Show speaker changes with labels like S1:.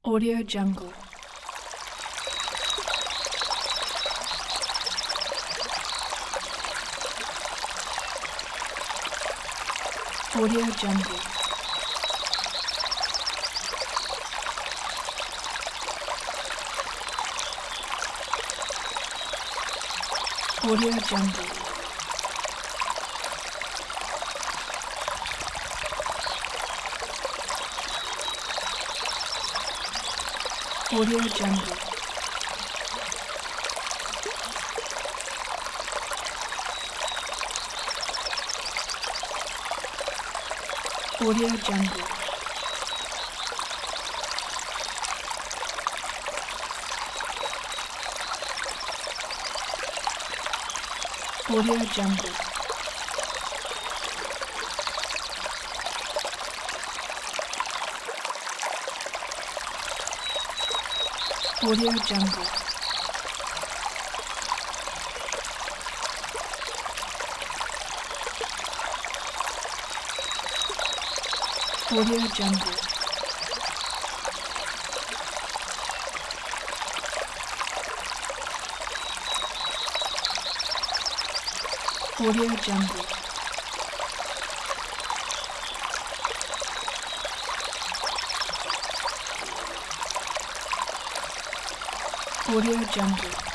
S1: Audio Jungle. Audio Jungle. Audio Jungle. Audio Jungle. Audio Jungle. Audio Jungle. Audio Jungle. Audio Jungle. Audio Jungle. Audio Jungle.